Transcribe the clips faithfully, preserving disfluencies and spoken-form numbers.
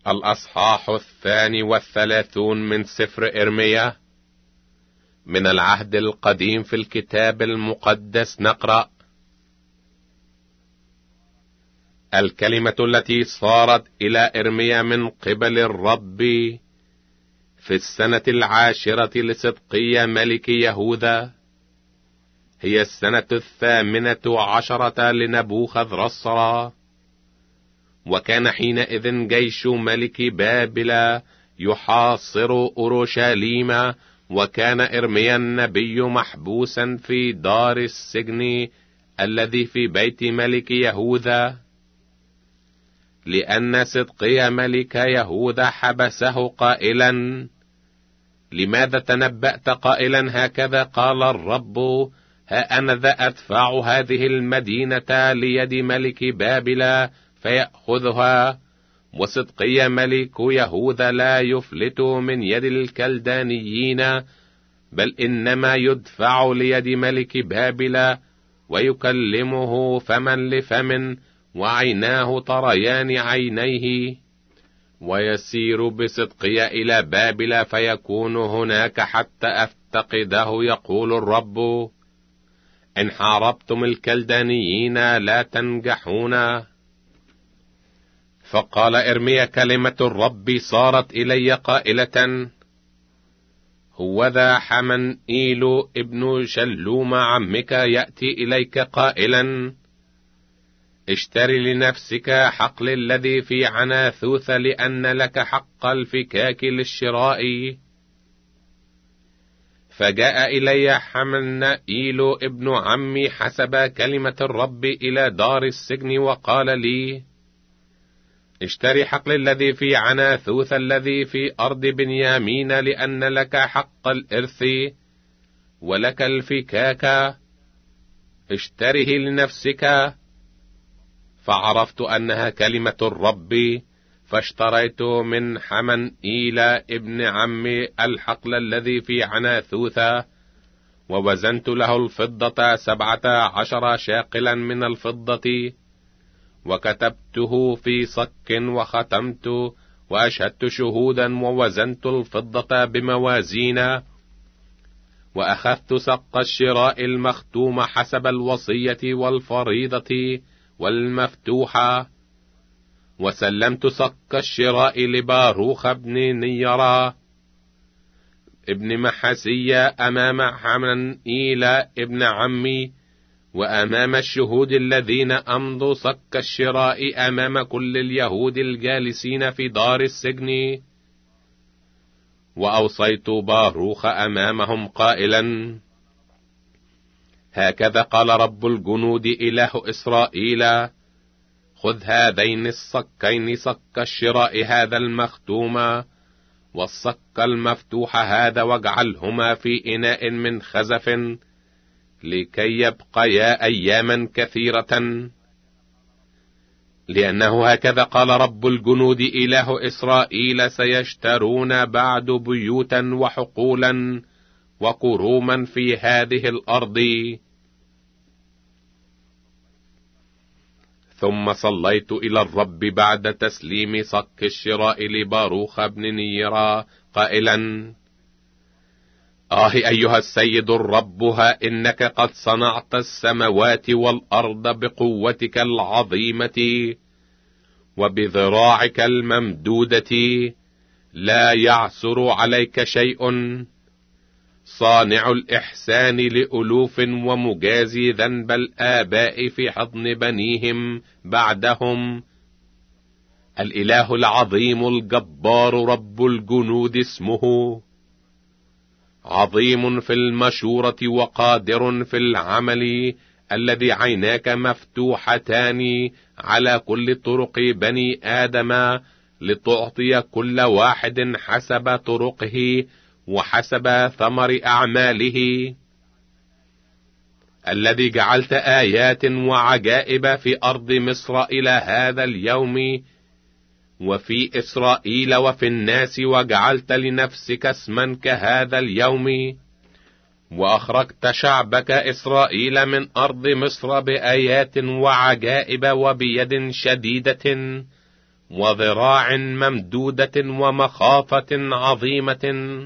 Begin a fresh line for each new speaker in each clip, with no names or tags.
الأصحاح الثاني والثلاثون من سفر إرميا. من العهد القديم في الكتاب المقدس نقرأ: الكلمة التي صارت إلى إرميا من قبل الرب في السنة العاشرة لصدقيا ملك يهوذا، هي السنة الثامنة عشرة لنبوخذ رصرا. وكان حينئذ جيش ملك بابل يحاصر أورشليم، وكان إرميا النبي محبوسا في دار السجن الذي في بيت ملك يهوذا، لأن صدقيا ملك يهوذا حبسه قائلا: لماذا تنبأت قائلا هكذا قال الرب، ها أنا ذا أدفع هذه المدينة ليد ملك بابل فيأخذها، وصدقيا ملك يهوذا لا يفلت من يد الكلدانيين، بل إنما يدفع ليد ملك بابل، ويكلمه فما لفم، وعيناه تريان عينيه، ويسير بصدقيا إلى بابل فيكون هناك حتى أفتقده، يقول الرب: إن حاربتم الكلدانيين لا تنجحون. فقال إرميا: كلمة الرب صارت إلي قائلة: هوذا حمنئيل ابن شلوم عمك يأتي إليك قائلا: اشتري لنفسك حقل الذي في عناثوث، لأن لك حق الفكاك للشراء. فجاء إلي حمنئيل ابن عمي حسب كلمة الرب إلى دار السجن، وقال لي: اشتري حقل الذي في عناثوث الذي في أرض بنيامين، لأن لك حق الإرث ولك الفكاك، اشتره لنفسك. فعرفت أنها كلمة الرب، فاشتريت من حمنئيل ابن عمي الحقل الذي في عناثوث، ووزنت له الفضة سبعة عشر شاقلا من الفضة، وكتبته في صك وختمت، وأشهدت شهودا، ووزنت الفضة بموازين، وأخذت سق الشراء المختوم حسب الوصية والفريضة والمفتوحة، وسلمت سق الشراء لباروخ بن نيرا ابن محسية أمام حمنئيل ابن عمي، وأمام الشهود الذين أمضوا سك الشراء أمام كل اليهود الجالسين في دار السجن. وأوصيت باروخ أمامهم قائلا: هكذا قال رب الجنود إله إسرائيل: خذ هذين الصكين، صك الشراء هذا المختوم والصك المفتوح هذا، واجعلهما في إناء من خزف، لكي يبقيا أياما كثيرة، لأنه هكذا قال رب الجنود إله إسرائيل: سيشترون بعد بيوتا وحقولا وكروما في هذه الأرض. ثم صليت إلى الرب بعد تسليم صك الشراء لباروخ بن نيرا قائلا: آه أيها السيد الرب، ها إنك قد صنعت السماوات والأرض بقوتك العظيمة وبذراعك الممدودة، لا يعثر عليك شيء، صانع الإحسان لألوف، ومجازي ذنب الآباء في حضن بنيهم بعدهم، الإله العظيم الجبار رب الجنود اسمه، عظيم في المشورة وقادر في العمل، الذي عيناك مفتوحتان على كل طرق بني آدم، لتعطي كل واحد حسب طرقه وحسب ثمر أعماله، الذي جعلت آيات وعجائب في أرض مصر إلى هذا اليوم، وفي إسرائيل وفي الناس، وجعلت لنفسك اسما كهذا اليوم، وأخرجت شعبك إسرائيل من أرض مصر بآيات وعجائب وبيد شديدة، وذراع ممدودة ومخافة عظيمة،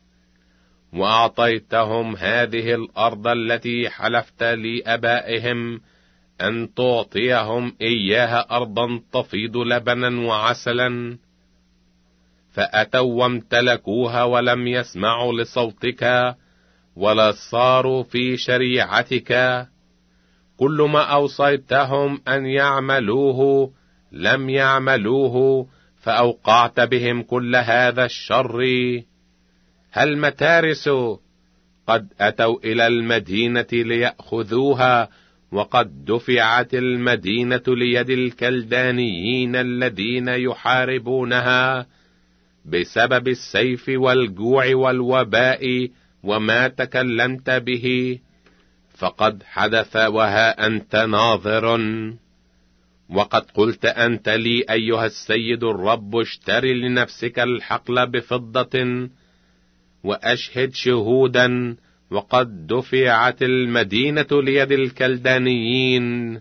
وأعطيتهم هذه الأرض التي حلفت لآبائهم أن تعطيهم إياها، أرضا تفيض لبنا وعسلا، فأتوا وامتلكوها ولم يسمعوا لصوتك ولا صاروا في شريعتك. كل ما أوصيتهم أن يعملوه لم يعملوه، فأوقعت بهم كل هذا الشر. هل متارس قد أتوا إلى المدينة ليأخذوها، وقد دفعت المدينة ليد الكلدانيين الذين يحاربونها بسبب السيف والجوع والوباء وما تكلمت به، فقد حدث وها أنت ناظر. وقد قلت أنت لي أيها السيد الرب: اشتري لنفسك الحقل بفضة وأشهد شهودا، وقد دفعت المدينة ليد الكلدانيين.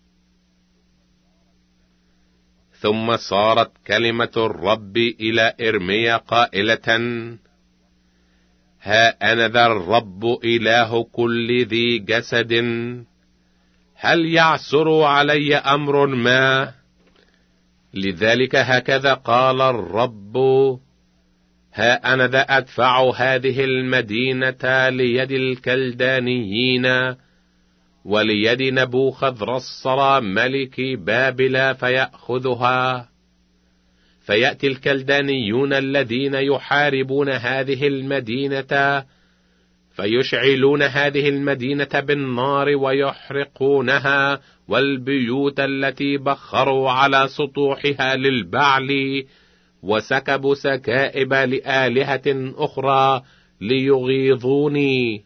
ثم صارت كلمة الرب إلى إرميا قائلة: ها أنا ذا الرب إله كل ذي جسد، هل يعثر علي أمر ما؟ لذلك هكذا قال الرب: ها أنا ذا أدفع هذه المدينة ليد الكلدانيين وليد نبوخذرصر ملك بابل فيأخذها. فيأتي الكلدانيون الذين يحاربون هذه المدينة فيشعلون هذه المدينة بالنار ويحرقونها، والبيوت التي بخروا على سطوحها للبعل، وسكبوا سكائب لآلهة أخرى ليغيظوني.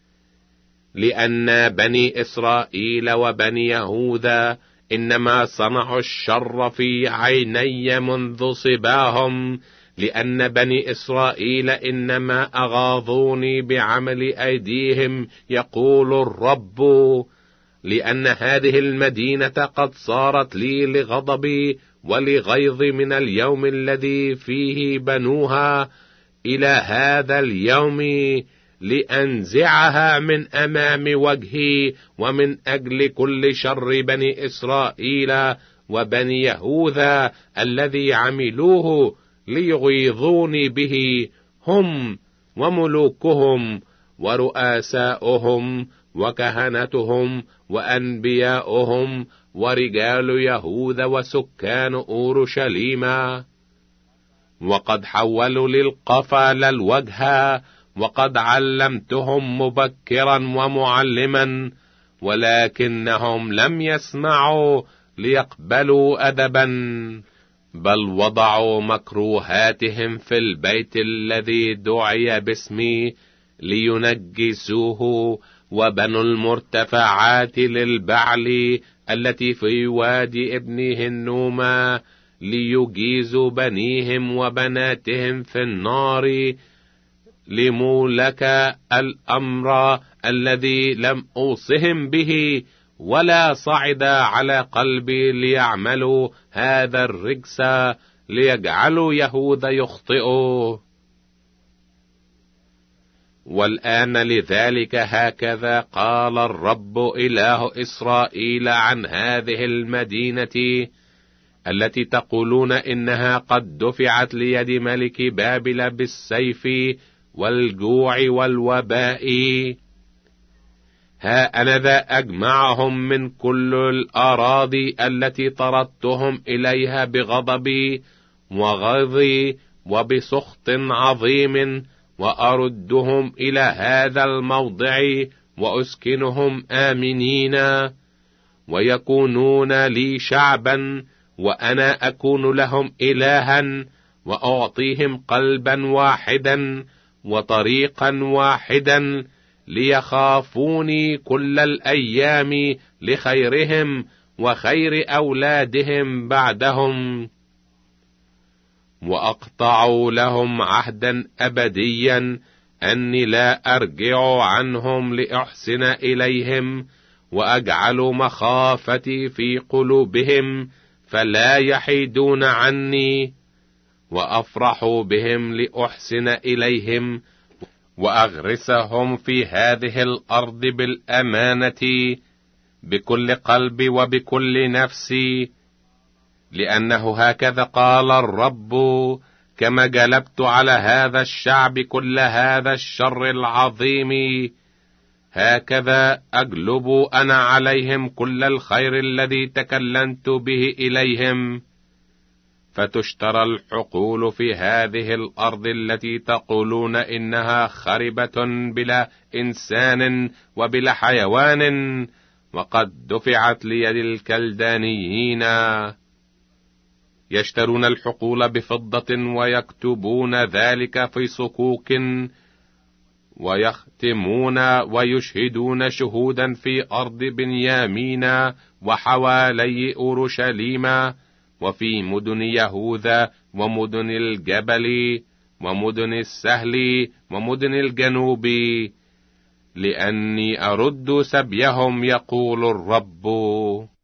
لأن بني إسرائيل وبني يهوذا إنما صنعوا الشر في عيني منذ صباهم، لأن بني إسرائيل إنما أغاظوني بعمل أيديهم، يقول الرب. لأن هذه المدينة قد صارت لي لغضبي ولغيظ من اليوم الذي فيه بنوها إلى هذا اليوم، لأنزعها من أمام وجهي، ومن أجل كل شر بني إسرائيل وبني يهوذا الذي عملوه ليغيظوني به، هم وملوكهم ورؤساؤهم وكهنتهم وأنبياؤهم ورجال يهوذا وسكان أورشليم. وقد حولوا للقفا لا الوجه، وقد علمتهم مبكرا ومعلما، ولكنهم لم يسمعوا ليقبلوا أدبا، بل وضعوا مكروهاتهم في البيت الذي دعي باسمي لينجسوه، وبنوا المرتفعات للبعل التي في وادي ابن هنوما ليجيزوا بنيهم وبناتهم في النار، لمولك الأمر الذي لم أوصهم به، ولا صعد على قلبي ليعملوا هذا الرجس، ليجعلوا يهوذا يخطئوا. والآن لذلك هكذا قال الرب إله إسرائيل عن هذه المدينة التي تقولون إنها قد دفعت ليد ملك بابل بالسيف والجوع والوباء: ها أنا ذا أجمعهم من كل الأراضي التي طردتهم إليها بغضبي وغيظي وبسخط عظيم، وأردهم إلى هذا الموضع وأسكنهم آمنين، ويكونون لي شعبا، وأنا أكون لهم إلها، وأعطيهم قلبا واحدا وطريقا واحدا، ليخافوني كل الأيام لخيرهم وخير أولادهم بعدهم. وأقطعوا لهم عهدا أبديا أني لا أرجع عنهم لأحسن إليهم، وأجعل مخافتي في قلوبهم، فلا يحيدون عني، وأفرح بهم لأحسن إليهم، وأغرسهم في هذه الأرض بالأمانة بكل قلبي وبكل نفسي، لأنه هكذا قال الرب: كما جلبت على هذا الشعب كل هذا الشر العظيم، هكذا أجلب أنا عليهم كل الخير الذي تكلمت به إليهم. فتشترى الحقول في هذه الأرض التي تقولون إنها خربة بلا إنسان وبلا حيوان، وقد دفعت ليد الكلدانيين. يشترون الحقول بفضة ويكتبون ذلك في صكوك، ويختمون ويشهدون شهودا في أرض بنيامين وحوالي أورشليم وفي مدن يهوذا ومدن الجبل ومدن السهل ومدن الجنوب، لأني أرد سبيهم، يقول الرب.